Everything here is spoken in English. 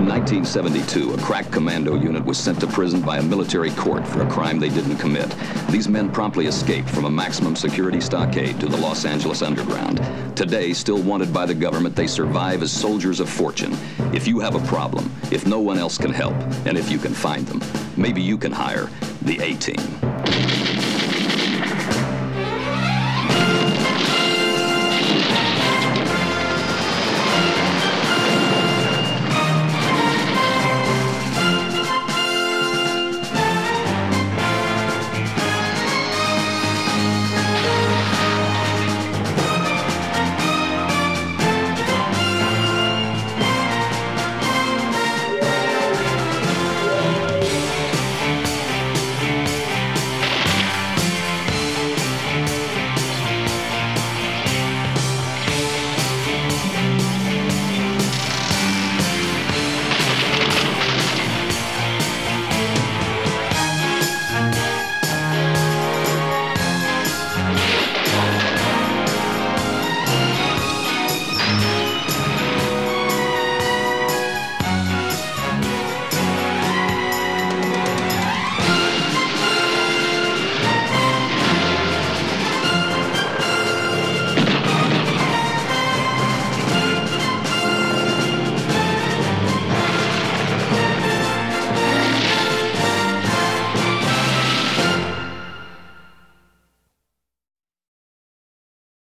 In 1972, a crack commando unit was sent to prison by a military court for a crime they didn't commit. These men promptly escaped from a maximum security stockade to the Los Angeles underground. Today, still wanted by the government, they survive as soldiers of fortune. If you have a problem, if no one else can help, and if you can find them, maybe you can hire the A-Team.